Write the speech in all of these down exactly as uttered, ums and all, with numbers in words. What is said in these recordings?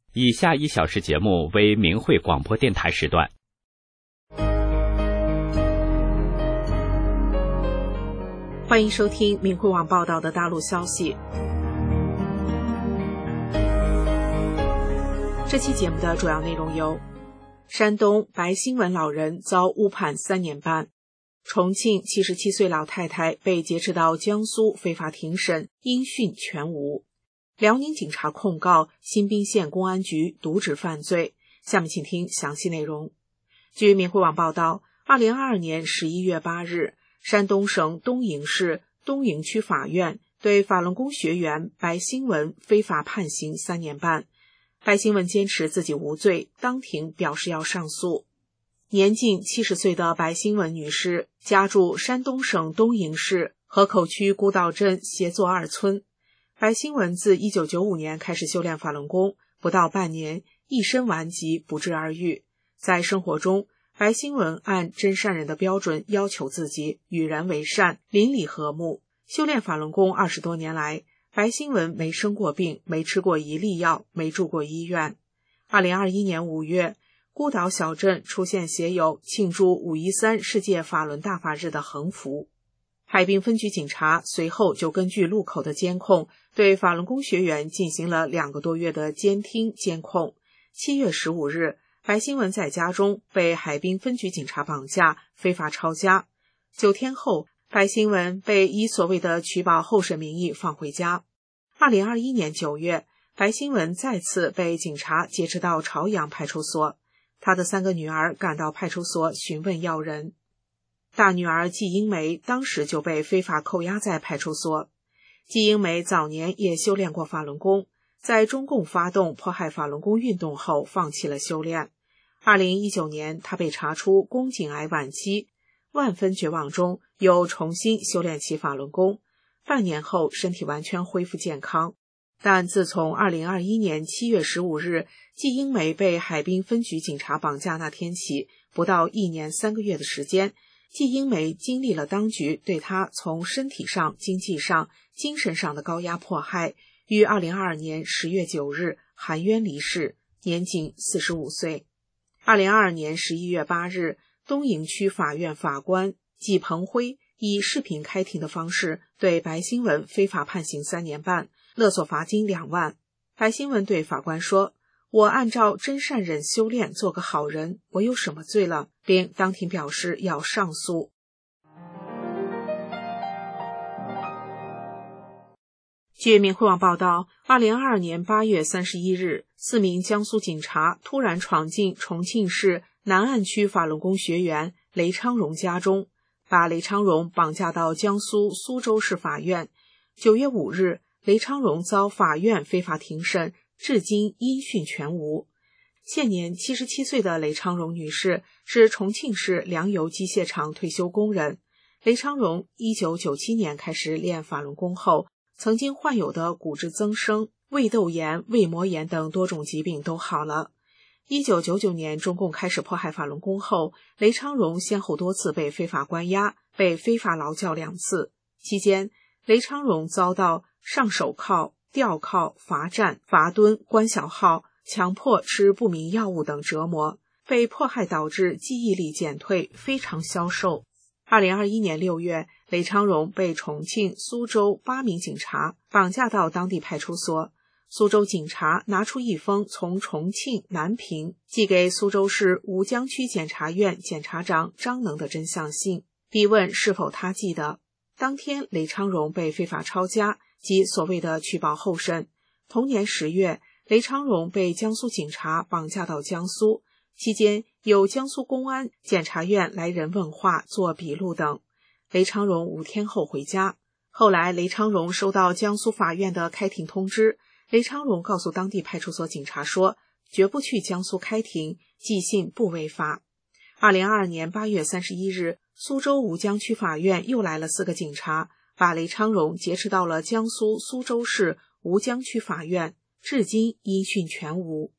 以下一小时节目为明慧广播电台时段。 欢迎收听明慧网报道的大陆消息。这期节目的主要内容有：山东白新闻老人遭误判三年半；重庆七十七岁老太太被劫持到江苏非法庭审，音讯全无；辽宁警察控告新宾县公安局渎职犯罪。下面请听详细内容。据明慧网报道，二零二二年十一月八日，山东省东营市东营区法院对法轮功学员白新文非法判刑三年半。白新文坚持自己无罪，当庭表示要上诉。年近七十岁的白新文女士家住山东省东营市河口区孤岛镇协作二村。白新文自一九九五年开始修炼法轮功，不到半年，一身顽疾不治而愈。在生活中，白新文按真善人的标准要求自己，与人为善，邻里和睦。修炼法轮功二十多年来，白新文没生过病，没吃过一粒药，没住过医院。二零二一年五月，孤岛小镇出现写有庆祝五一三世界法轮大法日的横幅。海滨分局警察随后就根据路口的监控，对法轮功学员进行了两个多月的监听监控。七月十五日，白新文在家中被海滨分局警察绑架，非法抄家。九天后，白新文被以所谓的取保候审名义放回家。二零二一年九月，白新文再次被警察劫持到朝阳派出所，他的三个女儿赶到派出所询问要人。大女儿季英梅当时就被非法扣押在派出所。季英梅早年也修炼过法轮功，在中共发动迫害法轮功运动后放弃了修炼。二零一九年，她被查出宫颈癌晚期，万分绝望中又重新修炼起法轮功，半年后身体完全恢复健康。但自从二零二一年七月十五日季英梅被海滨分局警察绑架那天起，不到一年三个月的时间，季英梅经历了当局对她从身体上、经济上、精神上的高压迫害，于二零二二年十月九日含冤离世，年仅四十五岁。二零二二年十一月八日，东营区法院法官季鹏辉以视频开庭的方式对白新文非法判刑三年半，勒索罚金两万。白新文对法官说：“我按照真善忍修炼做个好人，我有什么罪了？”并当庭表示要上诉。据明慧网报道，二零二二年八月三十一日，四名江苏警察突然闯进重庆市南岸区法轮功学员雷昌荣家中，把雷昌荣绑架到江苏苏州市法院。九月五日，雷昌荣遭法院非法庭审，至今音讯全无。现年七十七岁的雷昌荣女士是重庆市粮油机械厂退休工人。雷昌荣一九九七年开始练法轮功后，曾经患有的骨质增生、胃窦炎、胃膜炎等多种疾病都好了。一九九九年中共开始迫害法轮功后，雷昌荣先后多次被非法关押，被非法劳教两次。期间，雷昌荣遭到上手铐、吊铐、罚站、罚蹲、关小号、强迫吃不明药物等折磨，被迫害导致记忆力减退，非常消瘦。二零二一年六月，雷昌荣被重庆、苏州八名警察绑架到当地派出所。苏州警察拿出一封从重庆南平寄给苏州市吴江区检察院检察长张能的真相信，逼问是否他寄的。当天，雷昌荣被非法抄家及所谓的取保候审。同年十月，雷昌荣被江苏警察绑架到江苏，期间有江苏公安、检察院来人问话、做笔录等。雷昌荣五天后回家。后来，雷昌荣收到江苏法院的开庭通知，雷昌荣告诉当地派出所警察说，绝不去江苏开庭，寄信不违法。二零二二年八月三十一日，苏州吴江区法院又来了四个警察，把雷昌荣劫持到了江苏苏州市吴江区法院，至今音讯全无。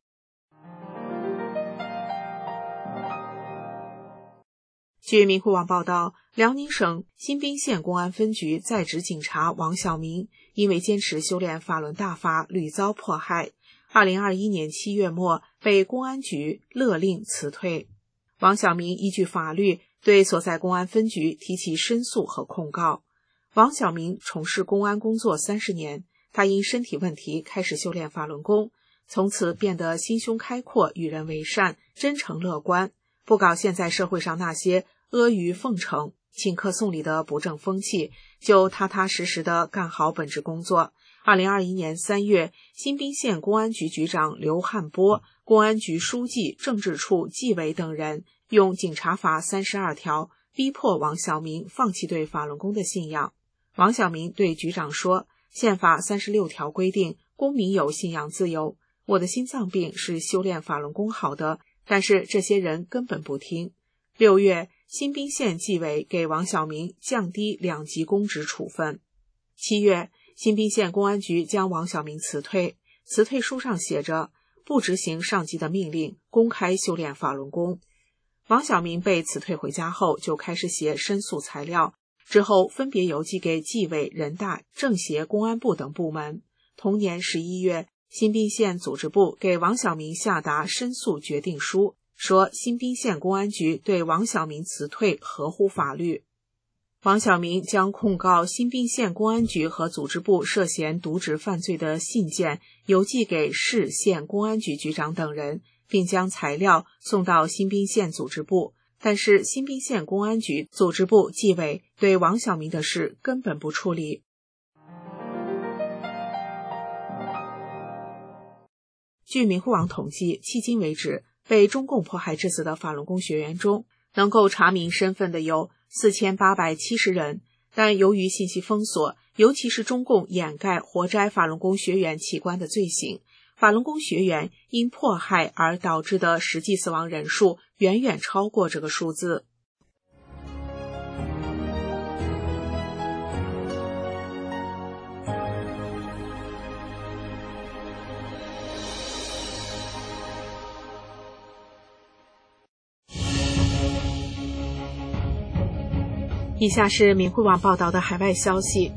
据明慧网报道，辽宁省新宾县公安分局在职警察王晓明因为坚持修炼法轮大法，屡遭迫害。 二零二一年七月末被公安局勒令辞退。王晓明依据法律对所在公安分局提起申诉和控告。王晓明从事公安工作三十年，他因身体问题开始修炼法轮功，从此变得心胸开阔，与人为善，真诚乐观，不搞现在社会上那些阿谀奉承、请客送礼的不正风气，就踏踏实实地干好本职工作。二零二一年三月，新宾县公安局局长刘汉波、公安局书记、政治处纪委等人用警察法三十二条逼迫王晓明放弃对法轮功的信仰。王晓明对局长说，宪法三十六条规定公民有信仰自由，我的心脏病是修炼法轮功好的，但是这些人根本不听。六月，新宾县纪委给王晓明降低两级公职处分。七月，新宾县公安局将王晓明辞退，辞退书上写着不执行上级的命令，公开修炼法轮功。王晓明被辞退回家后，就开始写申诉材料，之后分别邮寄给纪委、人大、政协、公安部等部门。同年十一月，新宾县组织部给王晓明下达申诉决定书，说新宾县公安局对王晓明辞退合乎法律。王晓明将控告新宾县公安局和组织部涉嫌渎职犯罪的信件邮寄给市县公安局局长等人，并将材料送到新宾县组织部，但是新宾县公安局、组织部、纪委对王晓明的事根本不处理。据明慧网统计，迄今为止，被中共迫害致死的法轮功学员中，能够查明身份的有四千八百七十人，但由于信息封锁，尤其是中共掩盖活摘法轮功学员器官的罪行，法轮功学员因迫害而导致的实际死亡人数远远超过这个数字。以下是明慧网报道的海外消息，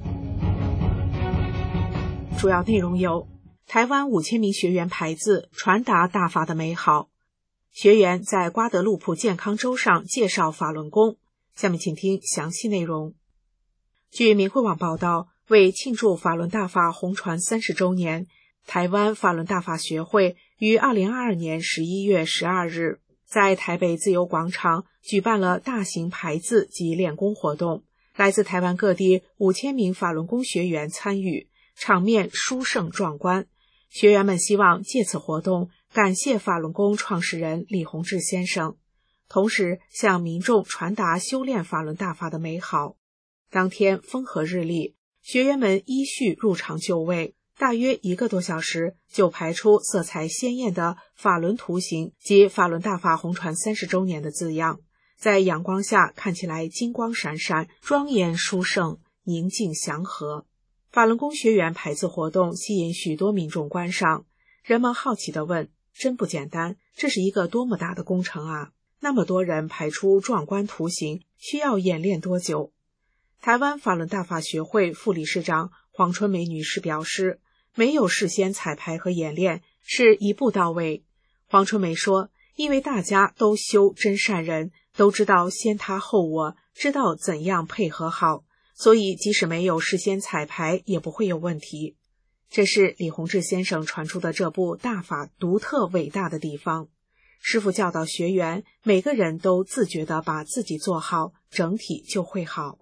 主要内容有：台湾五千名学员排字传达大法的美好，学员在瓜德路普健康周上介绍法轮功。下面请听详细内容。据明慧网报道，为庆祝法轮大法红传三十周年，台湾法轮大法学会于二零二二年十一月十二日在台北自由广场举办了大型排字及练功活动，来自台湾各地五千名法轮功学员参与，场面殊胜壮观。学员们希望借此活动感谢法轮功创始人李洪志先生，同时向民众传达修炼法轮大法的美好。当天风和日丽，学员们依序入场就位，大约一个多小时就排出色彩鲜艳的法轮图形及法轮大法红传三十周年的字样，在阳光下看起来金光闪闪，庄严殊胜，宁静祥和。法轮功学员排字活动吸引许多民众观赏，人们好奇地问，真不简单，这是一个多么大的工程啊，那么多人排出壮观图形，需要演练多久？台湾法轮大法学会副理事长黄春梅女士表示，没有事先彩排和演练，是一步到位。黄春梅说，因为大家都修真善人，都知道先他后我，知道怎样配合好，所以即使没有事先彩排也不会有问题。这是李洪志先生传出的这部大法独特伟大的地方。师父教导学员，每个人都自觉地把自己做好，整体就会好。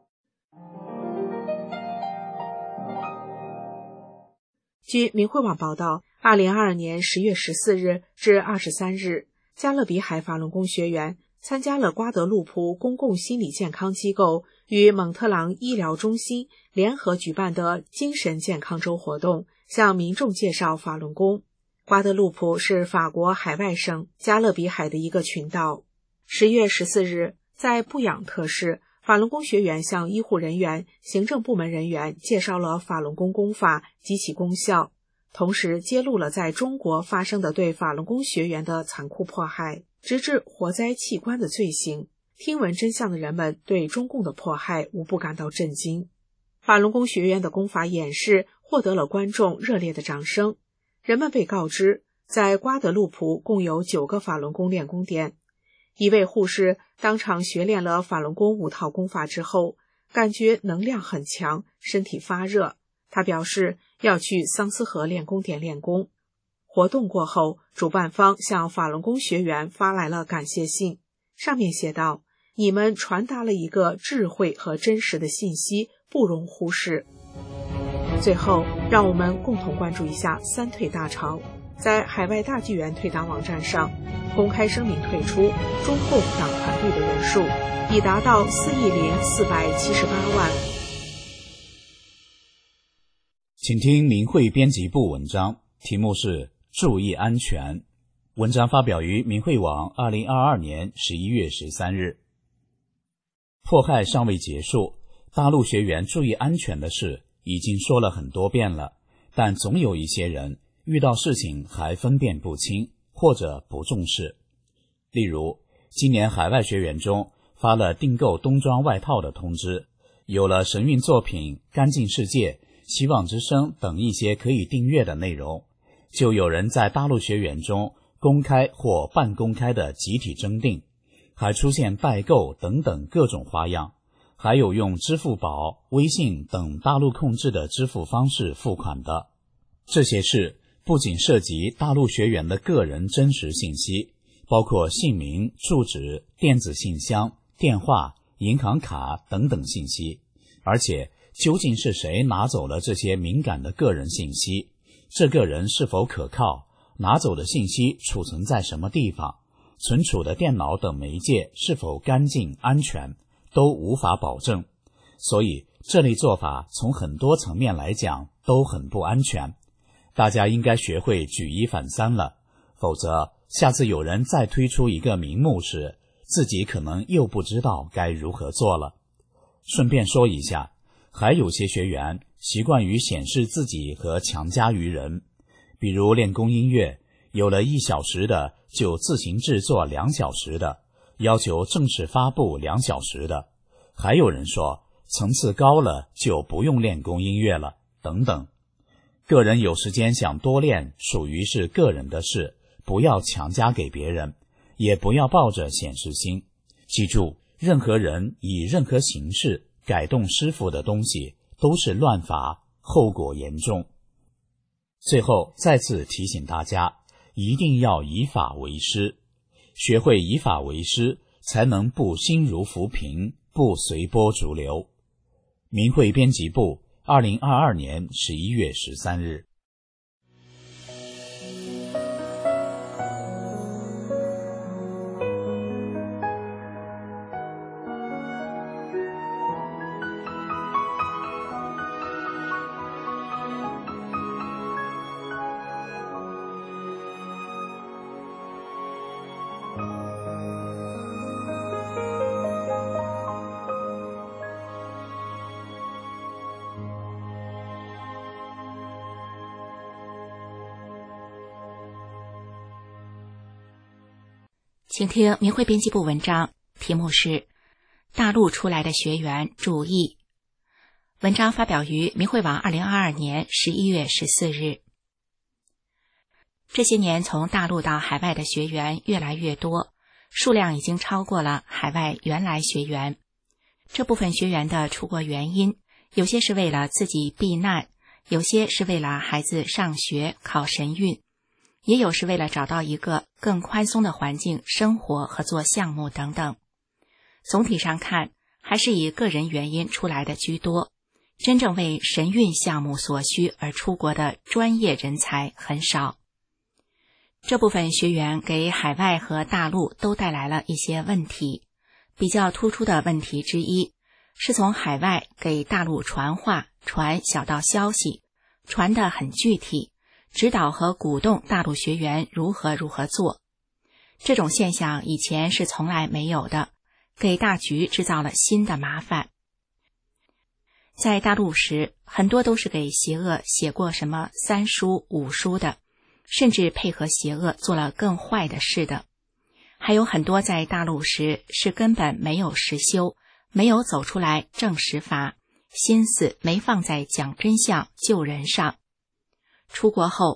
据明慧网报道，二零二二年十月十四日至二十三日，加勒比海法轮功学员参加了瓜德路普公共心理健康机构与蒙特朗医疗中心联合举办的精神健康周活动，向民众介绍法轮功。瓜德路普是法国海外省加勒比海的一个群岛。十月十四日，在布养特市，法轮功学员向医护人员、行政部门人员介绍了法轮功功法及其功效，同时揭露了在中国发生的对法轮功学员的残酷迫害，直至活摘器官的罪行。听闻真相的人们对中共的迫害无不感到震惊。法轮功学员的功法演示获得了观众热烈的掌声。 人们被告知，在瓜德路普共有九个法轮功练功点。一位护士当场学练了法轮功五套功法之后，感觉能量很强，身体发热。他表示要去桑斯河练功点练功。活动过后，主办方向法轮功学员发来了感谢信，上面写道：你们传达了一个智慧和真实的信息，不容忽视。最后，让我们共同关注一下三退大潮。在海外大纪元退党网站上，公开声明退出中共党团队的人数已达到四亿零四百七十八万。 请听明慧编辑部文章，题目是注意安全。文章发表于明慧网二零二二年十一月十三日。迫害尚未结束，大陆学员注意安全的事已经说了很多遍了，但总有一些人遇到事情还分辨不清，或者不重视。例如，今年海外学员中发了订购冬装外套的通知，有了神韵作品、干净世界、希望之声等一些可以订阅的内容，就有人在大陆学员中公开或半公开的集体征订，还出现代购等等各种花样，还有用支付宝、微信等大陆控制的支付方式付款的。这些事不仅涉及大陆学员的个人真实信息，包括姓名、住址、电子信箱、电话、银行卡等等信息，而且究竟是谁拿走了这些敏感的个人信息，这个人是否可靠，拿走的信息储存在什么地方，存储的电脑等媒介是否干净安全，都无法保证。所以这类做法从很多层面来讲都很不安全。大家应该学会举一反三了，否则下次有人再推出一个名目时，自己可能又不知道该如何做了。顺便说一下，还有些学员习惯于显示自己和强加于人，比如练功音乐，有了一小时的就自行制作两小时的，要求正式发布两小时的，还有人说层次高了就不用练功音乐了，等等。个人有时间想多练，属于是个人的事，不要强加给别人，也不要抱着显示心。记住，任何人以任何形式改动师傅的东西都是乱法，后果严重。最后再次提醒大家，一定要以法为师，学会以法为师，才能不心如浮萍，不随波逐流。明慧编辑部二零二二年十一月十三日。 请听明慧编辑部文章，题目是大陆出来的学员注意。文章发表于明慧网二零二二年十一月十四日。这些年从大陆到海外的学员越来越多，数量已经超过了海外原来学员。这部分学员的出国原因，有些是为了自己避难，有些是为了孩子上学考神韵，也有是为了找到一个更宽松的环境生活和做项目等等。总体上看，还是以个人原因出来的居多，真正为神韵项目所需而出国的专业人才很少。这部分学员给海外和大陆都带来了一些问题，比较突出的问题之一，是从海外给大陆传话，传小道消息，传得很具体，指导和鼓动大陆学员如何如何做。这种现象以前是从来没有的，给大局制造了新的麻烦。在大陆时，很多都是给邪恶写过什么三书五书的，甚至配合邪恶做了更坏的事的。还有很多在大陆时是根本没有实修，没有走出来证实法，心思没放在讲真相救人上。出国后，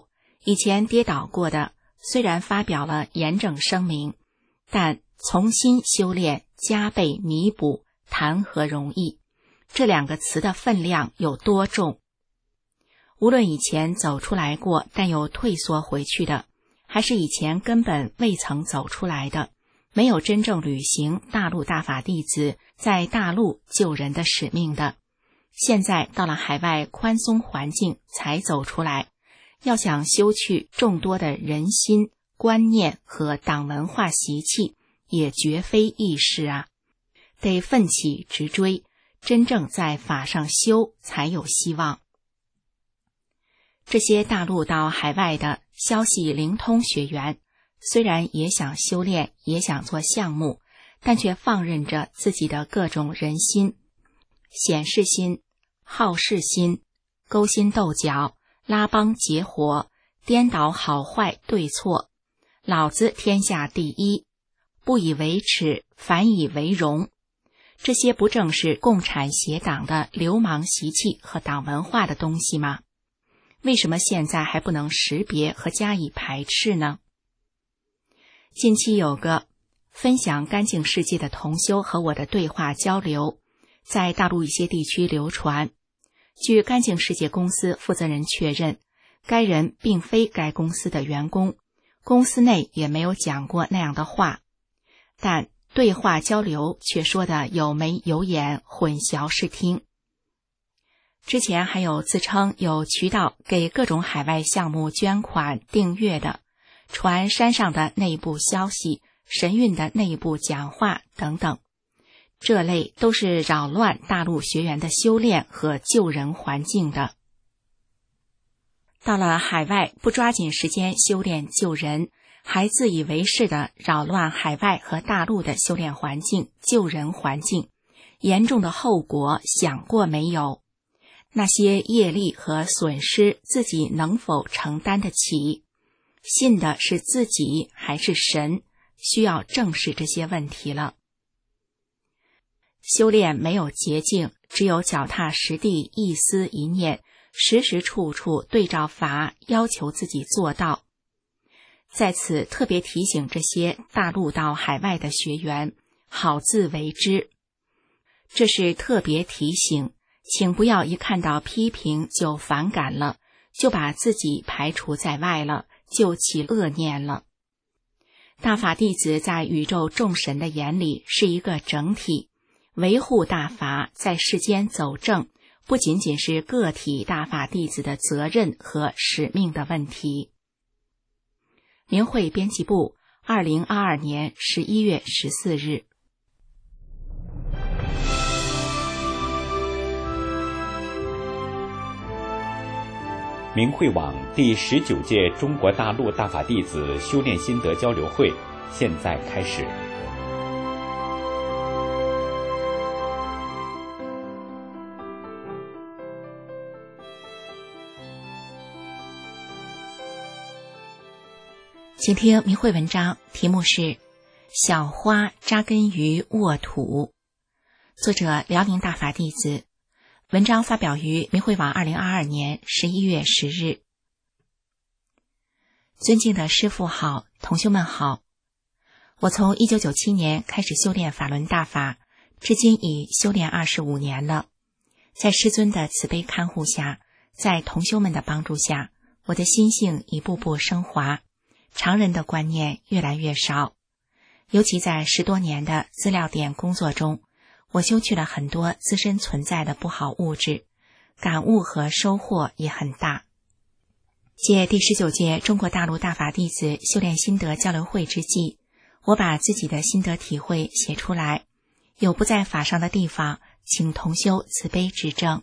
以前跌倒过的，虽然发表了严正声明，但重新修炼、加倍弥补，谈何容易？这两个词的分量有多重？无论以前走出来过但又退缩回去的，还是以前根本未曾走出来的，没有真正履行大陆大法弟子在大陆救人的使命的，现在到了海外宽松环境才走出来，要想修去众多的人心、观念和党文化习气，也绝非易事啊，得奋起直追，真正在法上修才有希望。这些大陆到海外的消息灵通学员，虽然也想修炼，也想做项目，但却放任着自己的各种人心、显示心、好事心、勾心斗角、拉帮结伙、颠倒好坏对错，老子天下第一，不以为耻，反以为荣。这些不正是共产邪党的流氓习气和党文化的东西吗？为什么现在还不能识别和加以排斥呢？近期有个分享干净世界的同修和我的对话交流，在大陆一些地区流传。据干净世界公司负责人确认，该人并非该公司的员工，公司内也没有讲过那样的话，但对话交流却说的有眉有眼，混淆视听。之前还有自称有渠道给各种海外项目捐款订阅的，传山上的内部消息、神韵的内部讲话等等，这类都是扰乱大陆学员的修炼和救人环境的。到了海外不抓紧时间修炼救人，还自以为是的扰乱海外和大陆的修炼环境、救人环境，严重的后果想过没有？那些业力和损失自己能否承担得起？信的是自己还是神？需要正视这些问题了。修炼没有捷径，只有脚踏实地，一思一念，时时处处对照法，要求自己做到。在此特别提醒这些大陆到海外的学员，好自为之。这是特别提醒，请不要一看到批评就反感了，就把自己排除在外了，就起恶念了。大法弟子在宇宙众神的眼里是一个整体，维护大法在世间走正，不仅仅是个体大法弟子的责任和使命的问题。明慧编辑部，二零二二年十一月十四日。 明慧网第十九届中国大陆大法弟子修炼心得交流会现在开始。 请听明慧文章，题目是小花扎根于沃土，作者辽宁大法弟子，文章发表于明慧网二零二二年十一月十日。尊敬的师父好，同修们好。我从一九九七年开始修炼法轮大法，至今已修炼二十五年了。在师尊的慈悲看护下，在同修们的帮助下，我的心性一步步升华，常人的观念越来越少。尤其在十多年的资料点工作中，我修去了很多自身存在的不好物质，感悟和收获也很大。借第十九届中国大陆大法弟子修炼心得交流会之际，我把自己的心得体会写出来，有不在法上的地方，请同修慈悲指正。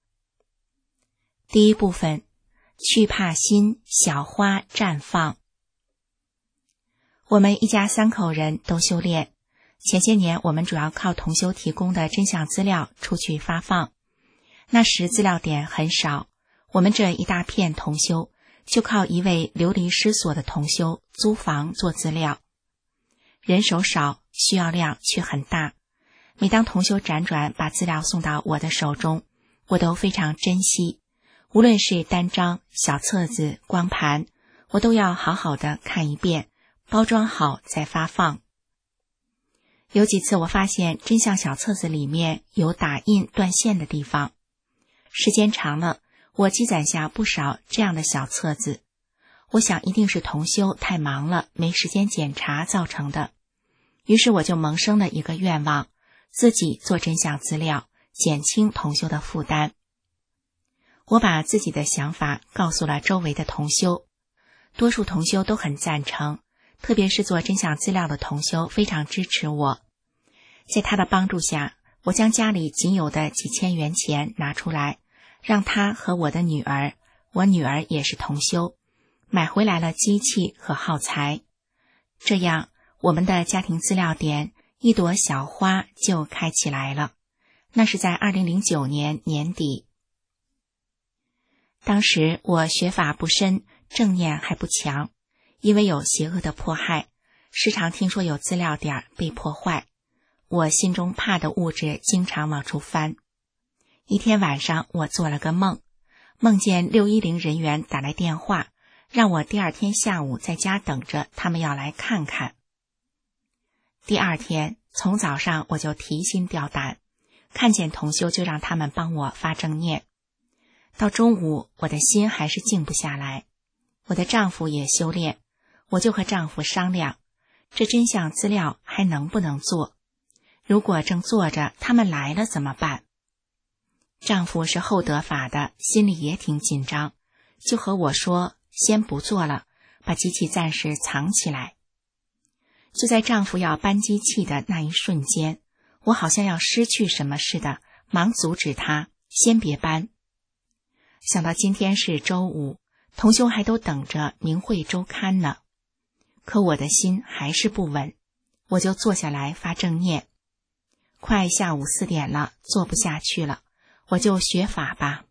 第一部分，去怕心，小花绽放。我们一家三口人都修炼，前些年我们主要靠同修提供的真相资料出去发放，那时资料点很少，我们这一大片同修就靠一位流离失所的同修租房做资料，人手少，需要量却很大。每当同修辗转把资料送到我的手中，我都非常珍惜，无论是单张、小册子、光盘， 我都要好好的看一遍，包装好再发放。有几次我发现真相小册子里面有打印断线的地方，时间长了，我积攒下不少这样的小册子。我想一定是同修太忙了，没时间检查造成的。于是我就萌生了一个愿望，自己做真相资料，减轻同修的负担。我把自己的想法告诉了周围的同修，多数同修都很赞成，特别是做真相资料的同修非常支持我。在他的帮助下，我将家里仅有的几千元钱拿出来，让他和我的女儿，我女儿也是同修，买回来了机器和耗材。这样我们的家庭资料点一朵小花就开起来了，那是在二零零九年年底。当时我学法不深，正念还不强，因为有邪恶的迫害，时常听说有资料点被破坏，我心中怕的物质经常往出翻。一天晚上我做了个梦，梦见六一零人员打来电话，让我第二天下午在家等着，他们要来看看。第二天从早上我就提心吊胆，看见同修就让他们帮我发正念。到中午我的心还是静不下来，我的丈夫也修炼，我就和丈夫商量，这真相资料还能不能做？如果正做着他们来了怎么办？丈夫是后得法的，心里也挺紧张，就和我说先不做了，把机器暂时藏起来。就在丈夫要搬机器的那一瞬间，我好像要失去什么似的，忙阻止他，先别搬。想到今天是周五，同修还都等着明慧周刊呢，可我的心还是不稳，我就坐下来发正念。快下午四点了，做不下去了，我就学法吧。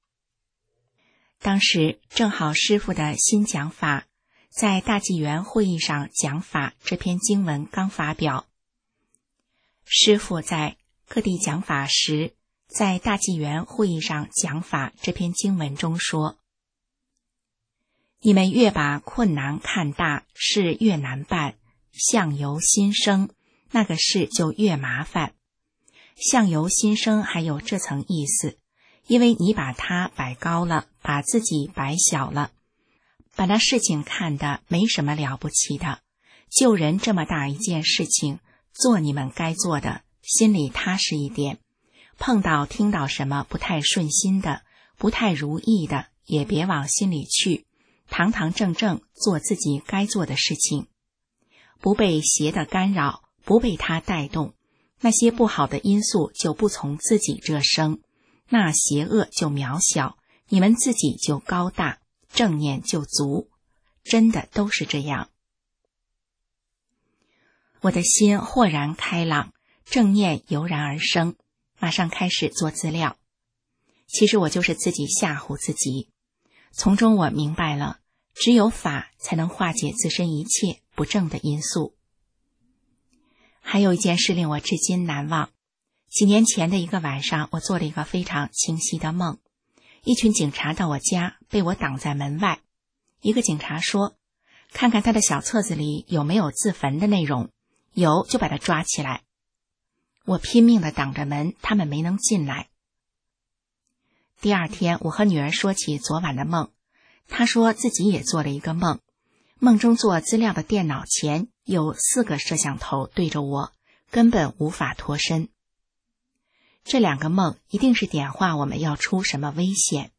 当时正好师父的新讲法在大纪元会议上讲法，这篇经文刚发表。师父在各地讲法时，在大纪元会议上讲法这篇经文中说，你们越把困难看大，事越难办，相由心生，那个事就越麻烦。相由心生还有这层意思，因为你把它摆高了，把自己摆小了，把那事情看得没什么了不起的，救人这么大一件事情，做你们该做的，心里踏实一点。碰到听到什么不太顺心的，不太如意的，也别往心里去，堂堂正正做自己该做的事情，不被邪的干扰，不被它带动，那些不好的因素就不从自己这生，那邪恶就渺小，你们自己就高大，正念就足，真的都是这样。我的心豁然开朗，正念油然而生，马上开始做资料。其实我就是自己吓唬自己，从中我明白了，只有法才能化解自身一切不正的因素。还有一件事令我至今难忘，几年前的一个晚上，我做了一个非常清晰的梦，一群警察到我家，被我挡在门外。一个警察说，看看他的小册子里有没有自焚的内容，有就把他抓起来。我拼命地挡着门，他们没能进来。第二天我和女儿说起昨晚的梦，她说自己也做了一个梦，梦中做资料的电脑前有四个摄像头对着我，根本无法脱身。这两个梦一定是点化我们要出什么危险。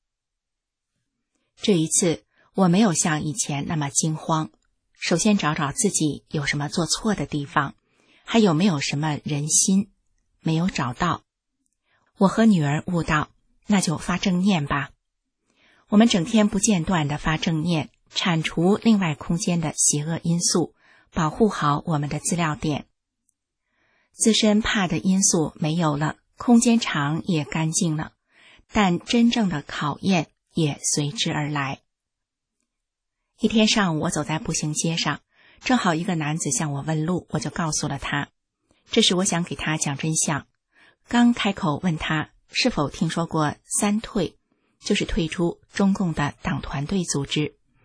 这一次我没有像以前那么惊慌，首先找找自己有什么做错的地方，还有没有什么人心，没有找到。我和女儿悟道，那就发正念吧。我们整天不间断地发正念，铲除另外空间的邪恶因素，保护好我们的资料点。自身怕的因素没有了，空间场也干净了，但真正的考验也随之而来。一天上午我走在步行街上，正好一个男子向我问路，我就告诉了他。这时我想给他讲真相，刚开口问他是否听说过三退，就是退出中共的党团队组织。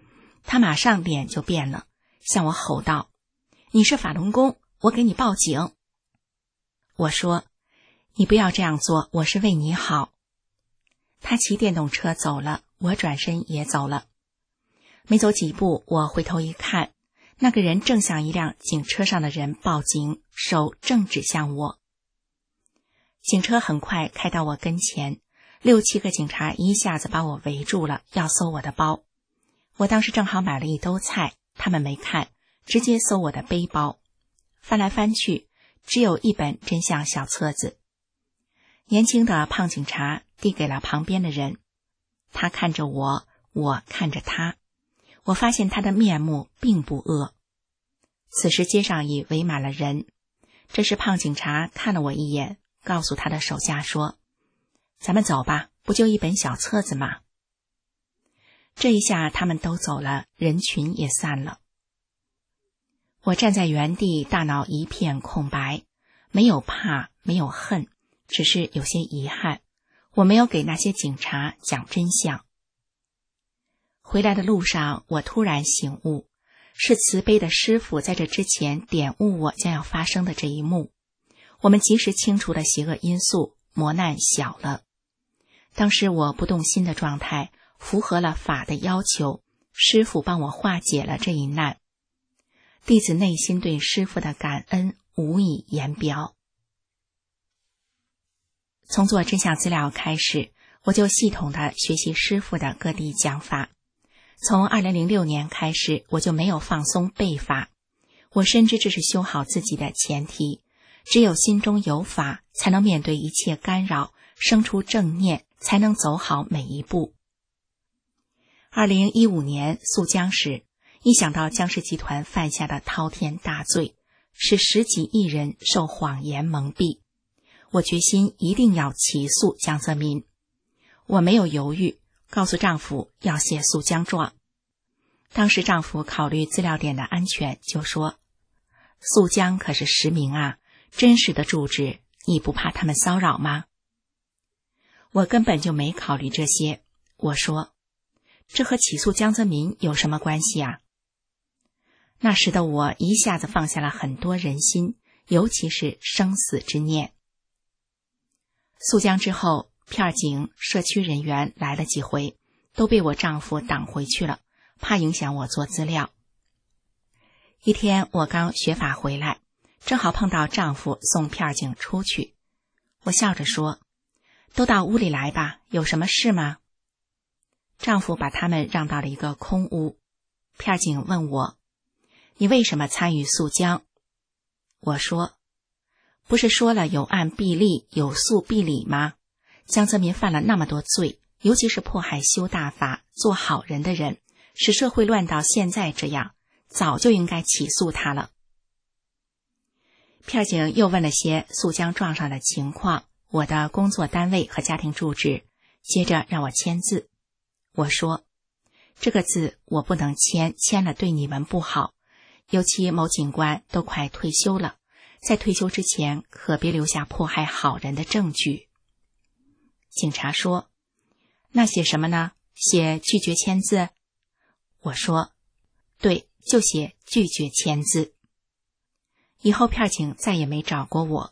他马上脸就变了，向我吼道：你是法轮功，我给你报警。我说：你不要这样做，我是为你好。他骑电动车走了，我转身也走了。没走几步，我回头一看，那个人正向一辆警车上的人报警，手正指向我。警车很快开到我跟前，六七个警察一下子把我围住了，要搜我的包。我当时正好买了一兜菜，他们没看，直接搜我的背包，翻来翻去，只有一本真相小册子。年轻的胖警察递给了旁边的人，他看着我，我看着他，我发现他的面目并不恶。此时街上已围满了人，这时胖警察看了我一眼，告诉他的手下说：咱们走吧，不就一本小册子吗？这一下他们都走了，人群也散了。我站在原地，大脑一片空白，没有怕，没有恨，只是有些遗憾，我没有给那些警察讲真相。回来的路上，我突然醒悟，是慈悲的师父在这之前点悟我将要发生的这一幕。我们及时清除了邪恶因素，磨难小了。当时我不动心的状态符合了法的要求，师父帮我化解了这一难。弟子内心对师父的感恩无以言表。从做真相资料开始，我就系统的学习师父的各地讲法。从二零零六年开始，我就没有放松背法。我深知这是修好自己的前提，只有心中有法，才能面对一切干扰，生出正念，才能走好每一步。二零一五年溯江时，一想到江氏集团犯下的滔天大罪，使十几亿人受谎言蒙蔽，我决心一定要起诉江泽民。我没有犹豫，告诉丈夫要写诉江状。当时丈夫考虑资料点的安全，就说：诉江可是实名啊，真实的住址，你不怕他们骚扰吗？我根本就没考虑这些，我说：这和起诉江泽民有什么关系啊？那时的我一下子放下了很多人心，尤其是生死之念。诉江之后，片警、社区人员来了几回，都被我丈夫挡回去了，怕影响我做资料。一天我刚学法回来，正好碰到丈夫送片警出去。我笑着说：都到屋里来吧，有什么事吗？丈夫把他们让到了一个空屋。片警问我：你为什么参与诉江？我说：不是说了有案必立，有诉必理吗？江泽民犯了那么多罪，尤其是迫害修大法、做好人的人，使社会乱到现在这样，早就应该起诉他了。片警又问了些诉江状上的情况，我的工作单位和家庭住址，接着让我签字。我说：这个字我不能签，签了对你们不好，尤其某警官都快退休了，在退休之前可别留下迫害好人的证据。警察说：那写什么呢？写拒绝签字？我说：对，就写拒绝签字。以后片警再也没找过我。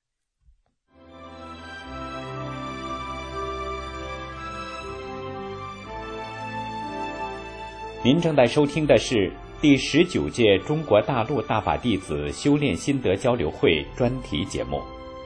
您正在收听的是第十九届中国大陆大法弟子修炼心得交流会专题节目。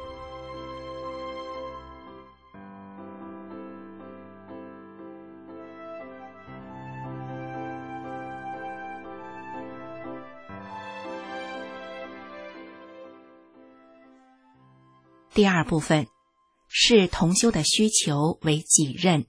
第二部分，视同修的需求为己任。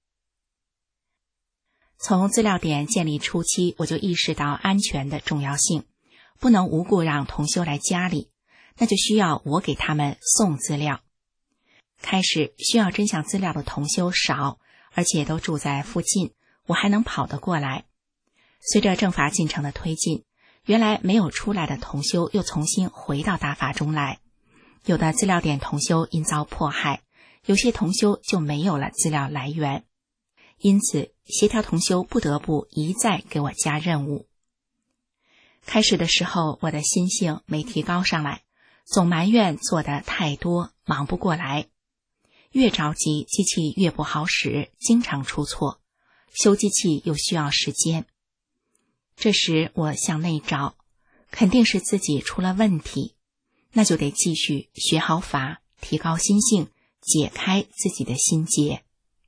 从资料点建立初期，我就意识到安全的重要性，不能无故让同修来家里，那就需要我给他们送资料。开始需要真相资料的同修少，而且都住在附近，我还能跑得过来。随着正法进程的推进，原来没有出来的同修又重新回到大法中来。有的资料点同修因遭迫害，有些同修就没有了资料来源，因此协调同修不得不一再给我加任务。开始的时候，我的心性没提高上来，总埋怨做得太多，忙不过来。越着急，机器越不好使，经常出错，修机器又需要时间。这时我向内找，肯定是自己出了问题，那就得继续学好法，提高心性，解开自己的心结。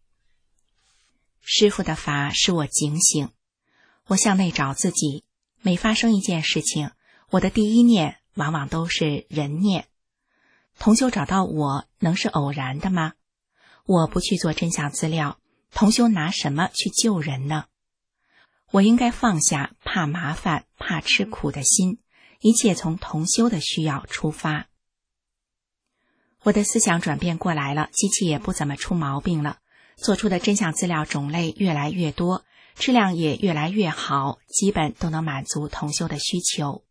师父的法使我警醒，我向内找自己，每发生一件事情，我的第一念往往都是人念。同修找到我能是偶然的吗？我不去做真相资料，同修拿什么去救人呢？我应该放下怕麻烦、怕吃苦的心，一切从同修的需要出发。我的思想转变过来了，机器也不怎么出毛病了，做出的真相资料种类越来越多，质量也越来越好，基本都能满足同修的需求。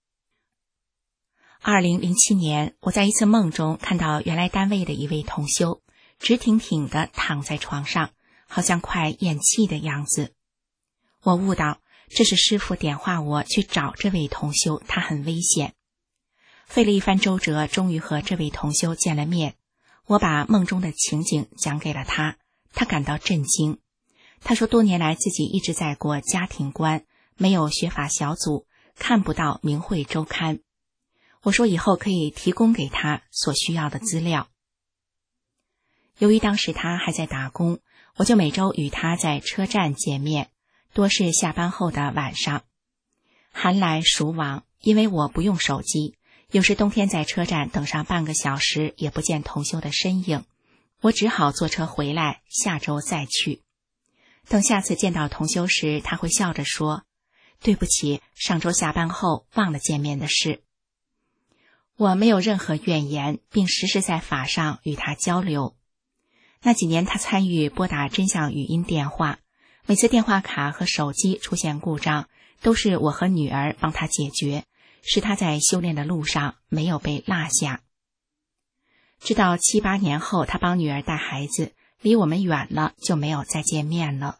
二零零七年，我在一次梦中看到原来单位的一位同修直挺挺地躺在床上，好像快咽气的样子。我悟到这是师父点化我去找这位同修，他很危险。费了一番周折，终于和这位同修见了面。我把梦中的情景讲给了他，他感到震惊。他说多年来自己一直在过家庭观，没有学法小组，看不到明慧周刊。我说以后可以提供给他所需要的资料。由于当时他还在打工，我就每周与他在车站见面，多是下班后的晚上。寒来暑往，因为我不用手机，有时冬天在车站等上半个小时也不见同修的身影，我只好坐车回来，下周再去。等下次见到同修时，他会笑着说，对不起，上周下班后忘了见面的事。我没有任何怨言，并时时在法上与他交流。那几年他参与拨打真相语音电话，每次电话卡和手机出现故障，都是我和女儿帮他解决，使他在修炼的路上没有被落下。直到七八年后，他帮女儿带孩子，离我们远了，就没有再见面了。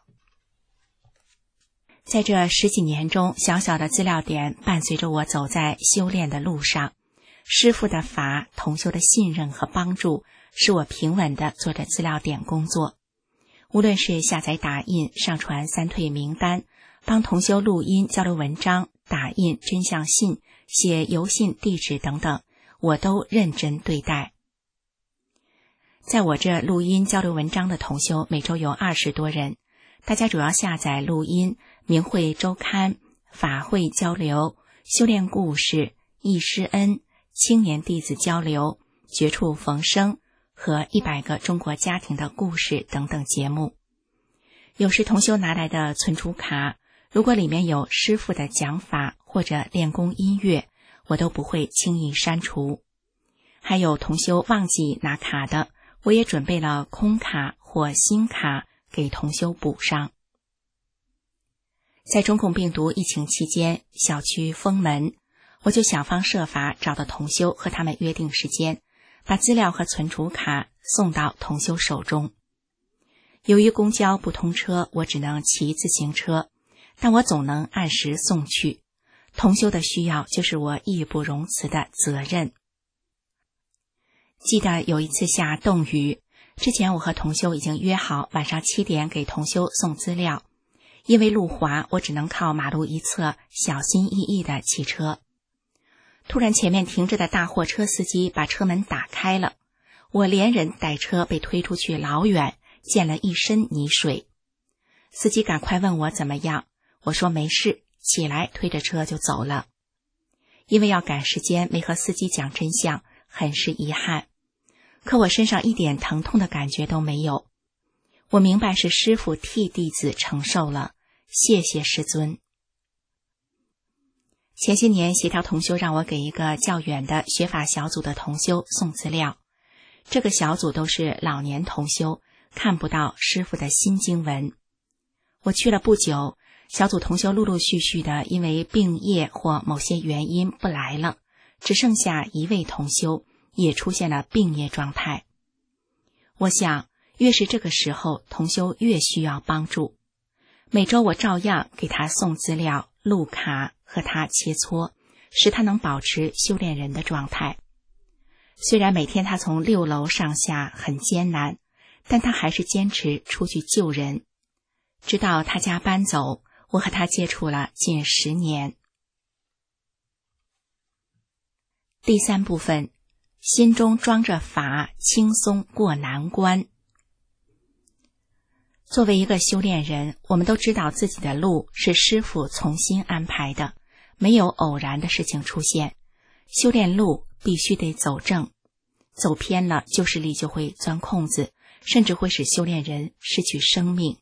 在这十几年中，小小的资料点伴随着我走在修炼的路上，师父的法、同修的信任和帮助，使我平稳地做着资料点工作。无论是下载打印、上传三退名单，帮同修录音、交流文章、打印真相信、写邮信地址等等，我都认真对待。在我这录音交流文章的同修每周有二十多人，大家主要下载录音、明慧周刊、法会交流、修炼故事、易师恩、青年弟子交流、绝处逢生和一百个中国家庭的故事等等节目。有时同修拿来的存储卡，如果里面有师父的讲法或者练功音乐，我都不会轻易删除。还有同修忘记拿卡的，我也准备了空卡或新卡给同修补上。在中共病毒疫情期间，小区封门，我就想方设法找到同修，和他们约定时间，把资料和存储卡送到同修手中。由于公交不通车，我只能骑自行车，但我总能按时送去。同修的需要就是我义不容辞的责任。记得有一次下冻雨，之前我和同修已经约好晚上七点给同修送资料，因为路滑，我只能靠马路一侧小心翼翼地骑车。突然前面停着的大货车司机把车门打开了，我连人带车被推出去老远，溅了一身泥水。司机赶快问我怎么样，我说没事，起来推着车就走了。因为要赶时间，没和司机讲真相，很是遗憾。可我身上一点疼痛的感觉都没有，我明白是师父替弟子承受了，谢谢师尊。前些年协调同修让我给一个较远的学法小组的同修送资料，这个小组都是老年同修，看不到师父的新经文。我去了不久，小组同修陆陆续续的因为病业或某些原因不来了，只剩下一位同修也出现了病业状态。我想越是这个时候，同修越需要帮助。 每周我照样给他送资料、录卡和他切磋，使他能保持修炼人的状态。虽然每天他从六楼上下很艰难，但他还是坚持出去救人。直到他家搬走，我和他接触了近十年。第三部分，心中装着法，轻松过难关。作为一个修炼人，我们都知道自己的路是师父重新安排的，没有偶然的事情出现。修炼路必须得走正，走偏了旧势力就会钻空子，甚至会使修炼人失去生命。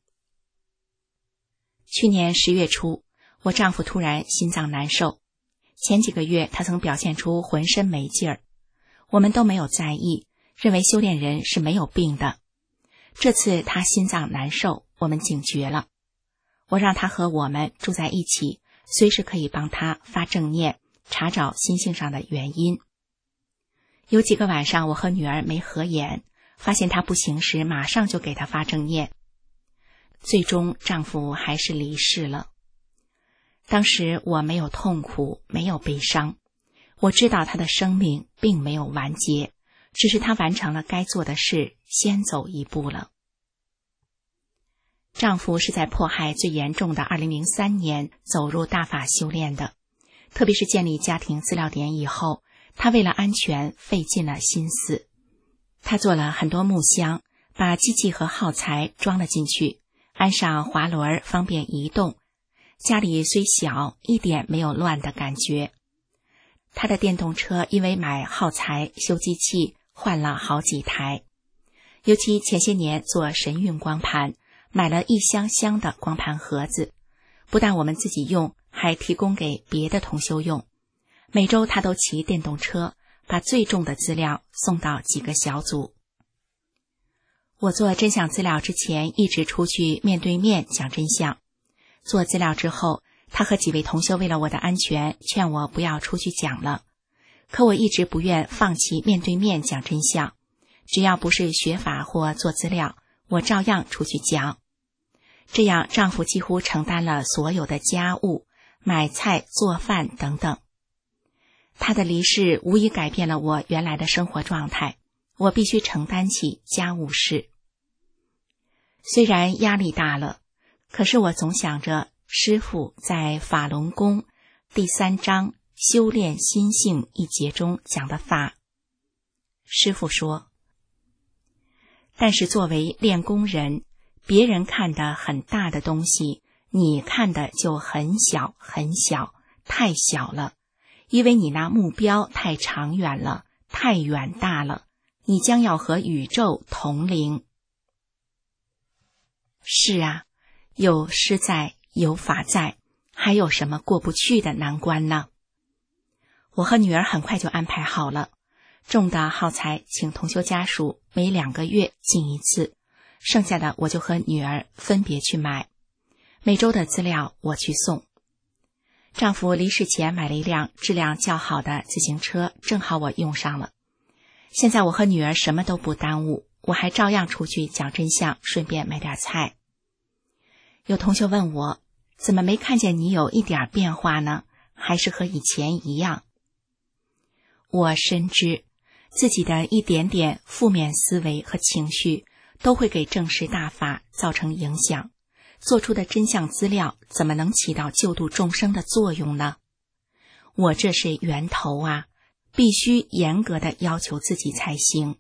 去年十月初，我丈夫突然心脏难受，前几个月他曾表现出浑身没劲儿，我们都没有在意，认为修炼人是没有病的。这次他心脏难受，我们警觉了。我让他和我们住在一起，随时可以帮他发正念，查找心性上的原因。有几个晚上我和女儿没合眼，发现他不行时马上就给他发正念。最终丈夫还是离世了。当时我没有痛苦，没有悲伤，我知道他的生命并没有完结，只是他完成了该做的事，先走一步了。丈夫是在迫害最严重的二零零三年走入大法修炼的，特别是建立家庭资料点以后，他为了安全费尽了心思。他做了很多木箱，把机器和耗材装了进去，安上滑轮方便移动。家里虽小，一点没有乱的感觉。他的电动车因为买耗材修机器换了好几台，尤其前些年做神韵光盘，买了一箱箱的光盘盒子，不但我们自己用，还提供给别的同修用。每周他都骑电动车，把最重的资料送到几个小组。我做真相资料之前，一直出去面对面讲真相。做资料之后，他和几位同修为了我的安全，劝我不要出去讲了。可我一直不愿放弃面对面讲真相，只要不是学法或做资料，我照样出去讲。这样丈夫几乎承担了所有的家务，买菜、做饭等等。他的离世无疑改变了我原来的生活状态，我必须承担起家务事。虽然压力大了，可是我总想着师父在法轮功第三章修炼心性一节中讲的法。师父说，但是作为练功人，别人看的很大的东西，你看的就很小很小，太小了，因为你那目标太长远了，太远大了，你将要和宇宙同龄。是啊，有师在，有法在，还有什么过不去的难关呢？我和女儿很快就安排好了，重的耗材请同修家属每两个月进一次，剩下的我就和女儿分别去买，每周的资料我去送。丈夫离世前买了一辆质量较好的自行车，正好我用上了。现在我和女儿什么都不耽误，我还照样出去讲真相，顺便买点菜。有同学问我，怎么没看见你有一点变化呢？还是和以前一样？我深知自己的一点点负面思维和情绪都会给正视大法造成影响，做出的真相资料怎么能起到救度众生的作用呢？我这是源头啊，必须严格的要求自己才行。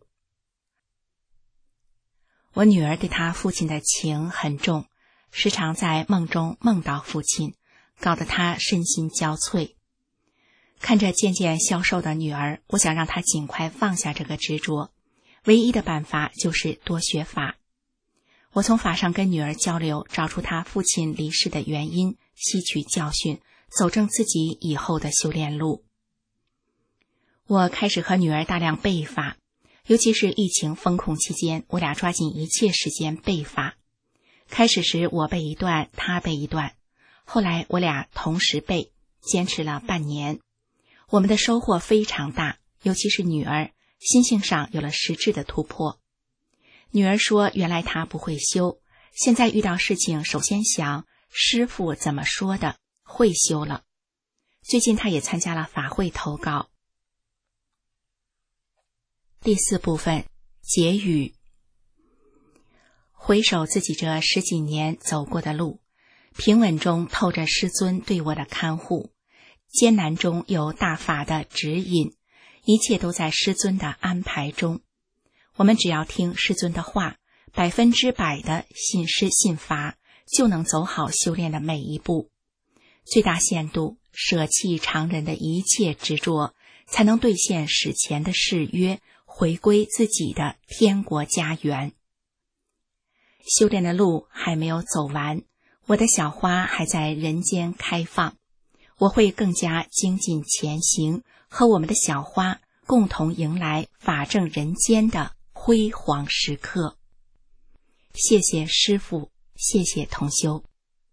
我女儿对她父亲的情很重，时常在梦中梦到父亲，搞得她身心交瘁。看着渐渐消瘦的女儿，我想让她尽快放下这个执着，唯一的办法就是多学法。我从法上跟女儿交流，找出她父亲离世的原因，吸取教训，走正自己以后的修炼路。我开始和女儿大量背法，尤其是疫情封控期间，我俩抓紧一切时间背法。开始时我背一段，她背一段，后来我俩同时背，坚持了半年。我们的收获非常大，尤其是女儿心性上有了实质的突破。女儿说，原来她不会修，现在遇到事情首先想师父怎么说的，会修了。最近他也参加了法会投稿。第四部分，结语。回首自己这十几年走过的路，平稳中透着师尊对我的看护，艰难中有大法的指引，一切都在师尊的安排中。我们只要听师尊的话，百分之百的信师信法，就能走好修炼的每一步，最大限度舍弃常人的一切执着，才能兑现史前的誓约，回归自己的天国家园。修炼的路还没有走完，我的小花还在人间开放，我会更加精进前行，和我们的小花共同迎来法正人间的辉煌时刻。谢谢师父，谢谢同修。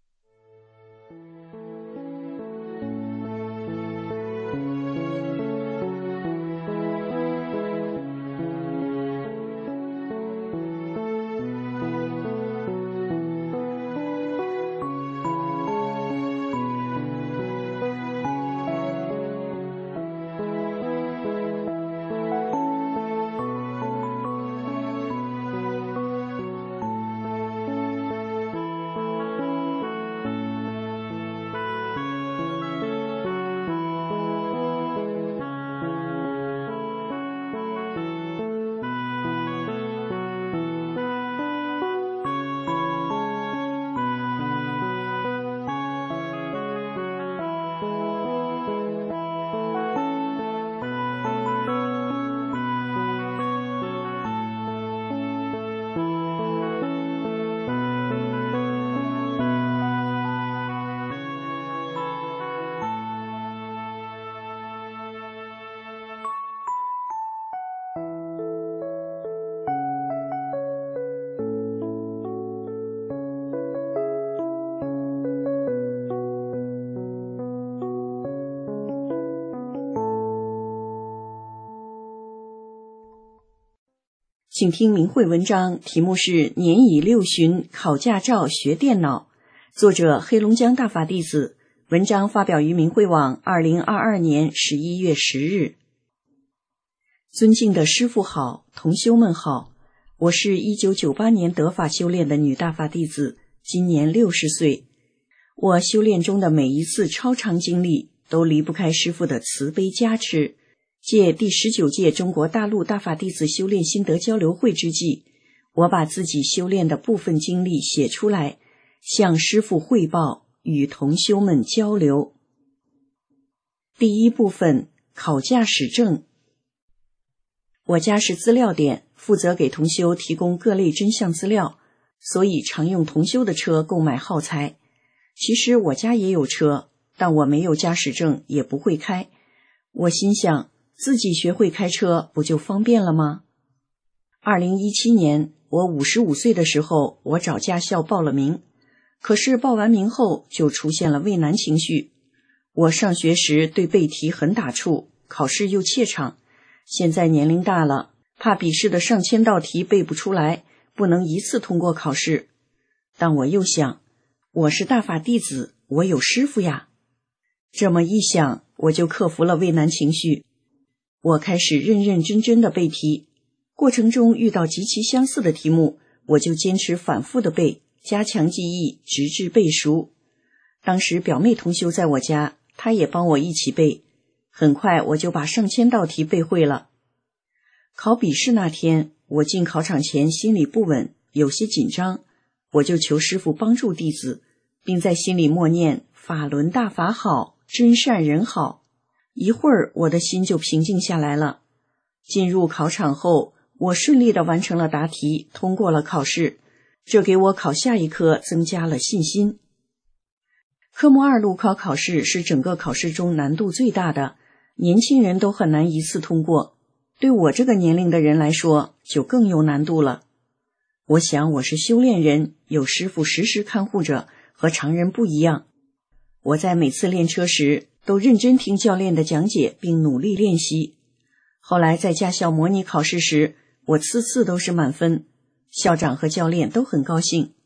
请听明慧文章，题目是年已六旬考驾照学电脑，作者黑龙江大法弟子，文章发表于明慧网二零二二年十一月十日。尊敬的师父好，同修们好，我是一九九八年得法修炼的女大法弟子，今年六十岁。我修炼中的每一次超常经历都离不开师父的慈悲加持。借第十九届中国大陆大法弟子修炼心得交流会之际，我把自己修炼的部分经历写出来，向师父汇报，与同修们交流。第一部分，考驾驶证。我家是资料点，负责给同修提供各类真相资料，所以常用同修的车购买耗材。其实我家也有车，但我没有驾驶证，也不会开。我心想，自己学会开车不就方便了吗？二零一七年，我五十五岁的时候，我找驾校报了名，可是报完名后就出现了畏难情绪。我上学时对背题很打怵，考试又怯场，现在年龄大了，怕笔试的上千道题背不出来，不能一次通过考试。但我又想，我是大法弟子，我有师父呀。这么一想，我就克服了畏难情绪。我开始认认真真的背题，过程中遇到极其相似的题目，我就坚持反复的背，加强记忆，直至背熟。当时表妹同修在我家，她也帮我一起背，很快我就把上千道题背会了。考笔试那天，我进考场前心里不稳，有些紧张，我就求师父帮助弟子，并在心里默念法轮大法好，真善人好。一会儿我的心就平静下来了。进入考场后，我顺利地完成了答题，通过了考试，这给我考下一科增加了信心。科目二路考考试是整个考试中难度最大的，年轻人都很难一次通过，对我这个年龄的人来说就更有难度了。我想我是修炼人，有师父时时看护着，和常人不一样。我在每次练车时都认真听教练的讲解，并努力练习。后来在驾校模拟考试时，我次次都是满分，校长和教练都很高兴。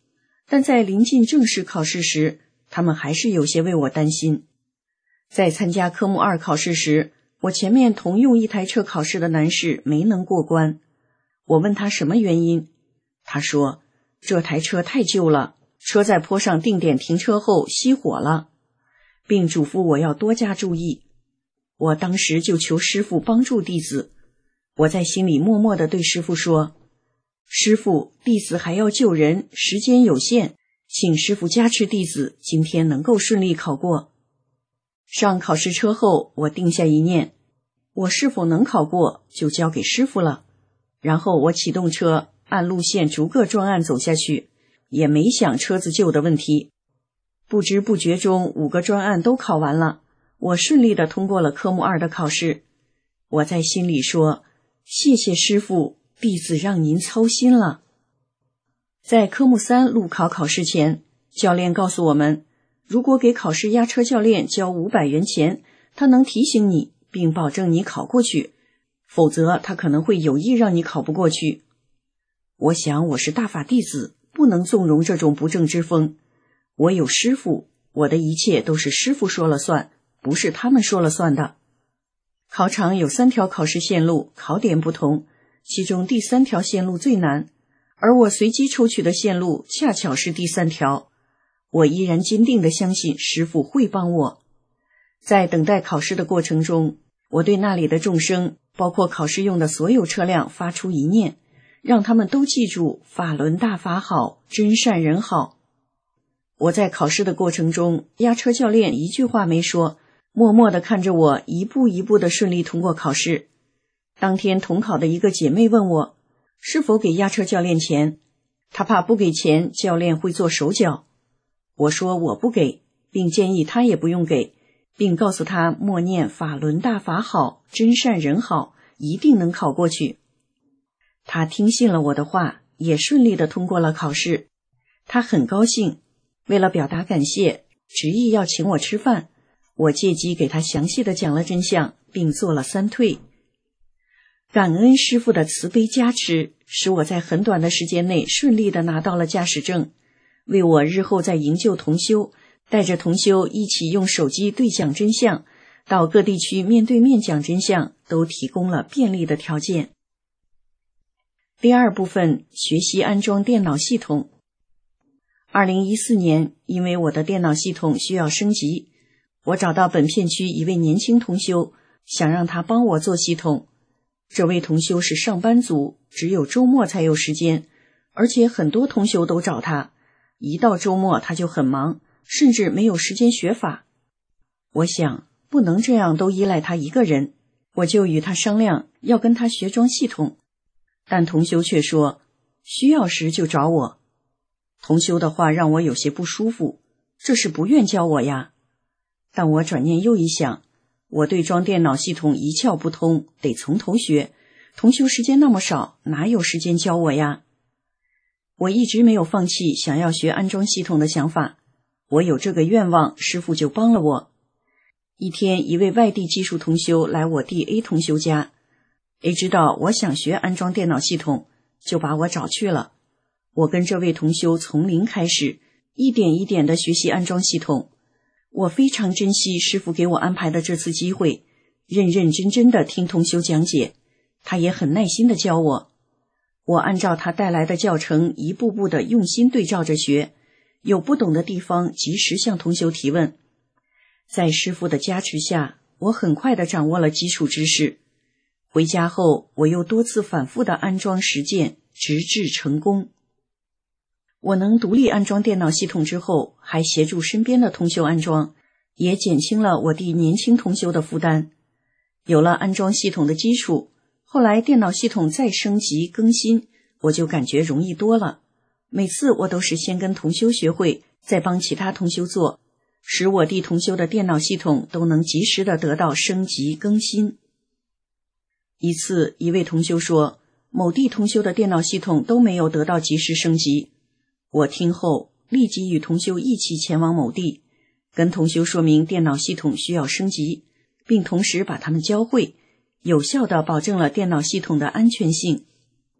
但在临近正式考试时，他们还是有些为我担心。在参加科目二考试时，我前面同用一台车考试的男士没能过关。我问他什么原因，他说这台车太旧了，车在坡上定点停车后熄火了，并嘱咐我要多加注意。我当时就求师父帮助弟子，我在心里默默地对师父说，师父，弟子还要救人，时间有限，请师父加持弟子今天能够顺利考过。上考试车后，我定下一念，我是否能考过就交给师父了。然后我启动车，按路线逐个专案走下去，也没想车子旧的问题。不知不觉中，五个专案都考完了，我顺利地通过了科目二的考试。我在心里说，谢谢师父，弟子让您操心了。在科目三路考考试前，教练告诉我们，如果给考试押车教练交五百元钱，他能提醒你，并保证你考过去，否则他可能会有意让你考不过去。我想我是大法弟子，不能纵容这种不正之风。我有师父，我的一切都是师父说了算，不是他们说了算的。考场有三条考试线路，考点不同，其中第三条线路最难，而我随机抽取的线路恰巧是第三条。我依然坚定地相信师父会帮我。在等待考试的过程中，我对那里的众生，包括考试用的所有车辆发出一念，让他们都记住法轮大法好，真善人好。我在考试的过程中，押车教练一句话没说，默默地看着我一步一步地顺利通过考试。当天同考的一个姐妹问我，是否给押车教练钱，她怕不给钱教练会做手脚。我说我不给，并建议她也不用给，并告诉她默念法轮大法好，真善人好，一定能考过去。她听信了我的话，也顺利地通过了考试。她很高兴，为了表达感谢，执意要请我吃饭。我借机给她详细地讲了真相，并做了三退。感恩师父的慈悲加持，使我在很短的时间内顺利地拿到了驾驶证，为我日后在营救同修，带着同修一起用手机对讲真相，到各地区面对面讲真相，都提供了便利的条件。第二部分，学习安装电脑系统。二零一四年，因为我的电脑系统需要升级，我找到本片区一位年轻同修，想让他帮我做系统。这位同修是上班族，只有周末才有时间，而且很多同修都找他，一到周末他就很忙，甚至没有时间学法。我想不能这样都依赖他一个人，我就与他商量要跟他学装系统，但同修却说需要时就找我。同修的话让我有些不舒服，这是不愿教我呀。但我转念又一想，我对装电脑系统一窍不通，得从头学，同修时间那么少，哪有时间教我呀？我一直没有放弃想要学安装系统的想法，我有这个愿望，师父就帮了我。一天，一位外地技术同修来我弟 A 同修家， A 知道我想学安装电脑系统，就把我找去了。我跟这位同修从零开始，一点一点地学习安装系统。我非常珍惜师父给我安排的这次机会，认认真真地听同修讲解，他也很耐心地教我。我按照他带来的教程一步步地用心对照着学，有不懂的地方及时向同修提问。在师父的加持下，我很快地掌握了基础知识。回家后，我又多次反复地安装实践，直至成功。我能独立安装电脑系统之后，还协助身边的同修安装，也减轻了我弟年轻同修的负担。有了安装系统的基础，后来电脑系统再升级更新，我就感觉容易多了。每次我都是先跟同修学会，再帮其他同修做，使我弟同修的电脑系统都能及时的得到升级更新。一次，一位同修说，某地同修的电脑系统都没有得到及时升级。我听后立即与同修一起前往某地，跟同修说明电脑系统需要升级，并同时把他们教会，有效地保证了电脑系统的安全性。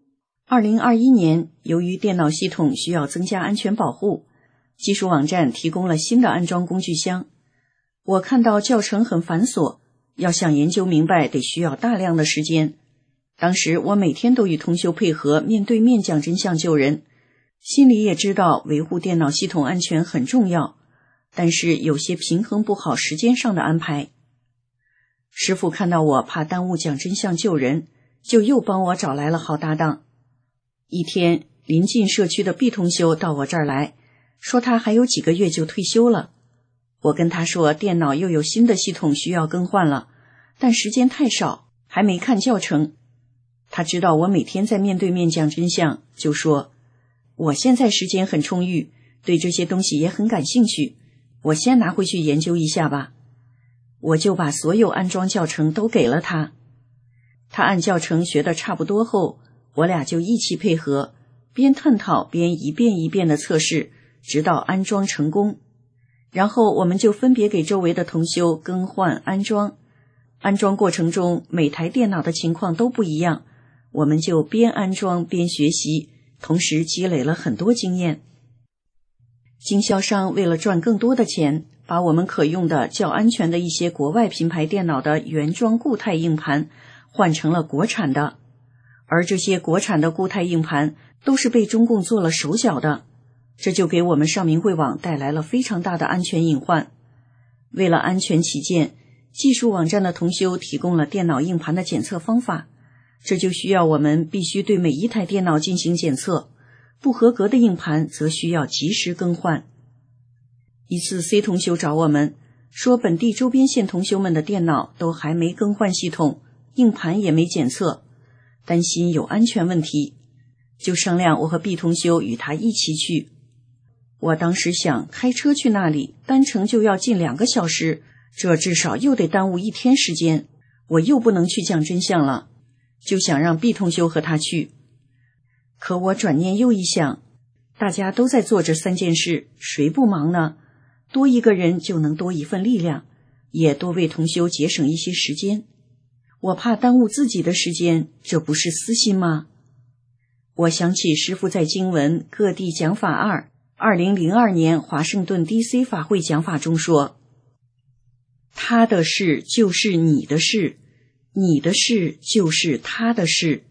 二零二一年，由于电脑系统需要增加安全保护，技术网站提供了新的安装工具箱。我看到教程很繁琐，要想研究明白得需要大量的时间。当时我每天都与同修配合，面对面讲真相救人，心里也知道维护电脑系统安全很重要，但是有些平衡不好时间上的安排。师父看到我怕耽误讲真相救人，就又帮我找来了好搭档。一天，临近社区的毕同修到我这儿来，说他还有几个月就退休了。我跟他说电脑又有新的系统需要更换了，但时间太少，还没看教程。他知道我每天在面对面讲真相，就说我现在时间很充裕，对这些东西也很感兴趣，我先拿回去研究一下吧。我就把所有安装教程都给了他。他按教程学得差不多后，我俩就一起配合，边探讨边一遍一遍的测试，直到安装成功。然后我们就分别给周围的同修更换安装。安装过程中每台电脑的情况都不一样，我们就边安装边学习，同时积累了很多经验。经销商为了赚更多的钱，把我们可用的较安全的一些国外品牌电脑的原装固态硬盘换成了国产的，而这些国产的固态硬盘都是被中共做了手脚的，这就给我们上明慧网带来了非常大的安全隐患。为了安全起见，技术网站的同修提供了电脑硬盘的检测方法，这就需要我们必须对每一台电脑进行检测，不合格的硬盘则需要及时更换。一次 C 同修找我们说，本地周边县同修们的电脑都还没更换系统，硬盘也没检测，担心有安全问题，就商量我和 B 同修与他一起去。我当时想，开车去那里单程就要近两个小时，这至少又得耽误一天时间，我又不能去讲真相了，就想让 B 同修和他去。可我转念又一想，大家都在做这三件事，谁不忙呢？多一个人就能多一份力量，也多为同修节省一些时间。我怕耽误自己的时间，这不是私心吗？我想起师父在经文各地讲法二二零零二年华盛顿 D C 法会讲法中说，他的事就是你的事，你的事就是他的事。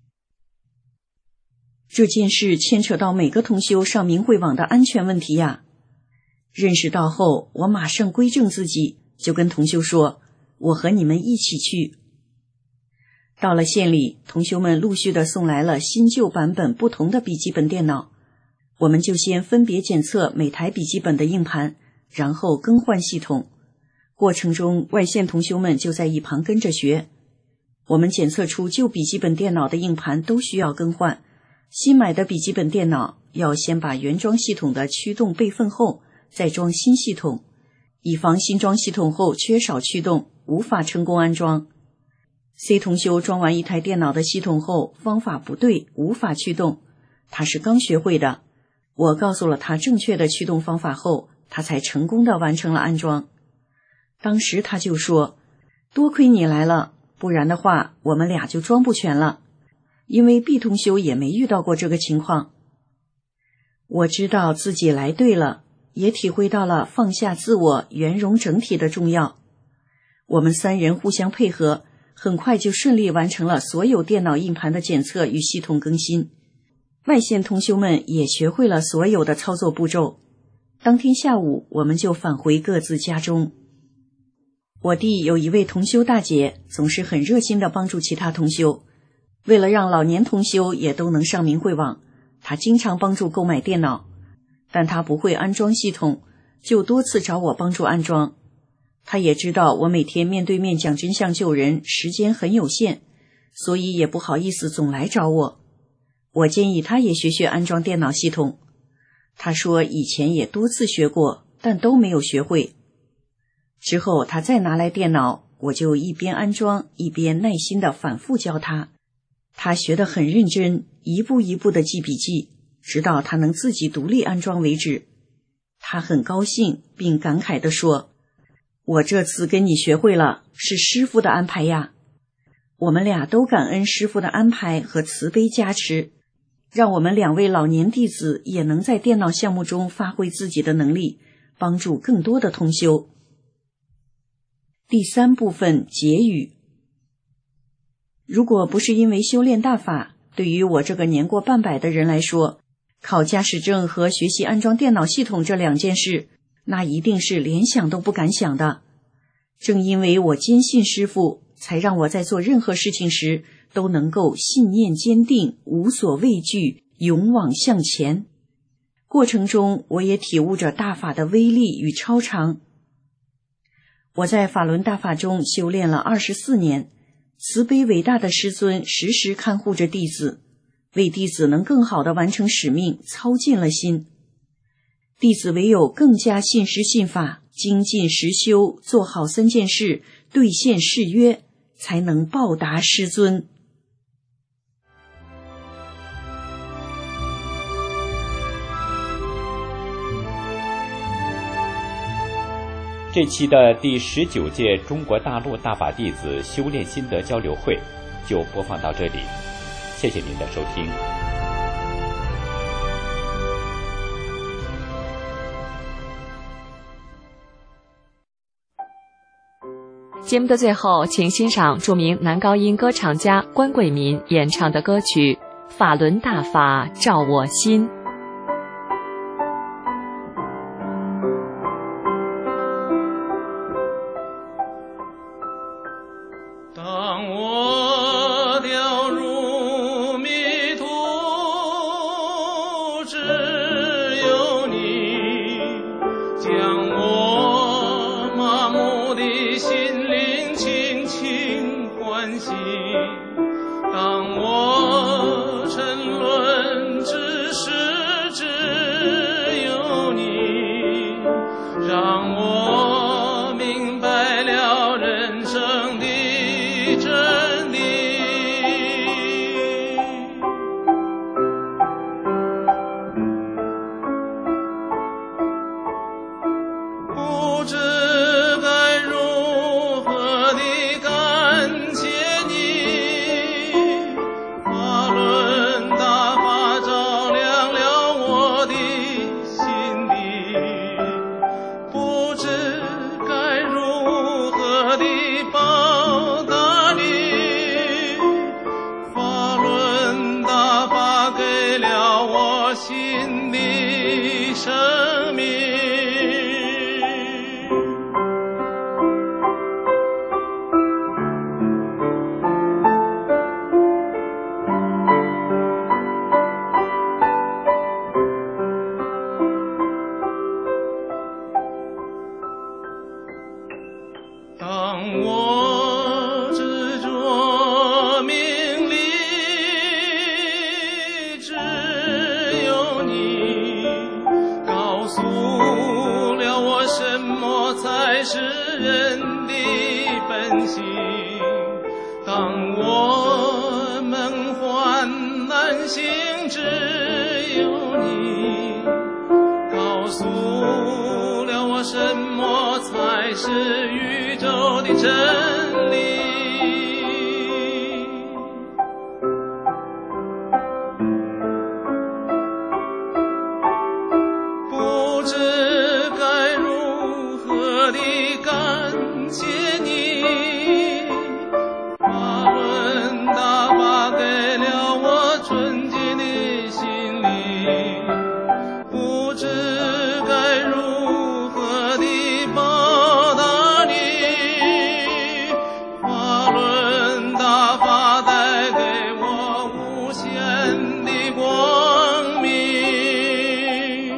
这件事牵扯到每个同修上明慧网的安全问题呀。认识到后，我马上归正自己，就跟同修说，我和你们一起去。到了县里，同修们陆续的送来了新旧版本不同的笔记本电脑，我们就先分别检测每台笔记本的硬盘，然后更换系统。过程中，外县同修们就在一旁跟着学。我们检测出旧笔记本电脑的硬盘都需要更换，新买的笔记本电脑要先把原装系统的驱动备份后，再装新系统，以防新装系统后缺少驱动，无法成功安装。C 同修装完一台电脑的系统后，方法不对，无法驱动。他是刚学会的，我告诉了他正确的驱动方法后，他才成功的完成了安装。当时他就说，多亏你来了，不然的话我们俩就装不全了。因为 B 同修也没遇到过这个情况。我知道自己来对了，也体会到了放下自我，圆融整体的重要。我们三人互相配合，很快就顺利完成了所有电脑硬盘的检测与系统更新。外县同修们也学会了所有的操作步骤。当天下午，我们就返回各自家中。我弟有一位同修大姐，总是很热心地帮助其他同修。为了让老年同修也都能上明慧网，她经常帮助购买电脑，但她不会安装系统，就多次找我帮助安装。她也知道我每天面对面讲真相救人，时间很有限，所以也不好意思总来找我。我建议她也学学安装电脑系统。她说以前也多次学过，但都没有学会。之后她再拿来电脑，我就一边安装一边耐心地反复教她。她学得很认真，一步一步地记笔记，直到她能自己独立安装为止。她很高兴，并感慨地说，我这次跟你学会了，是师父的安排呀。我们俩都感恩师父的安排和慈悲加持， 让我们两位老年弟子也能在电脑项目中发挥自己的能力，帮助更多的同修。第三部分结语。如果不是因为修炼大法，对于我这个年过半百的人来说，考驾驶证和学习安装电脑系统这两件事，那一定是连想都不敢想的。正因为我坚信师父，才让我在做任何事情时都能够信念坚定，无所畏惧，勇往向前。过程中我也体悟着大法的威力与超常。我在法轮大法中修炼了二十四年，慈悲伟大的师尊时时看护着弟子，为弟子能更好地完成使命操尽了心。弟子唯有更加信师信法，精进实修，做好三件事，兑现誓约，才能报答师尊。 这期的第十九届中国大陆大法弟子修炼心得交流会就播放到这里，谢谢您的收听。 节目的最后，请欣赏著名男高音歌唱家关贵民演唱的歌曲《法轮大法照我心》。 当我掉入迷途，只有你将我麻木的心灵轻轻唤醒。当我沉沦，只是只有你让我明白了人生的真理。不知该如何地感谢你，法轮大法照亮了我的心底，不知该如何地报答你，法轮大法给了我新的生命。当我执着名利，只有你告诉了我什么才是人的本性。当我梦幻难醒，只有你告诉了我什么才是宇宙的真理。不知该如何地感谢你，法轮大法给了我纯洁的心灵，不知该如何地报答你，法轮大法带给我无限的光明。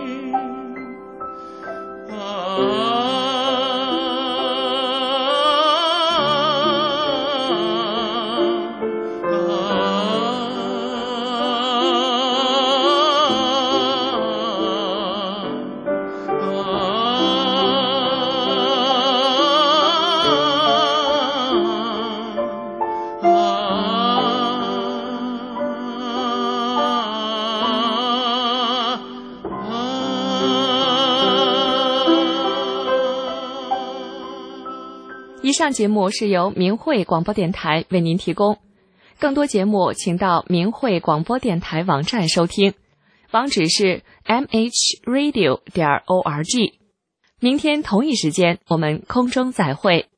以上节目是由明慧广播电台为您提供， 更多节目请到明慧广播电台网站收听，网址是 m h radio 点 org。明天同一时间我们空中再会。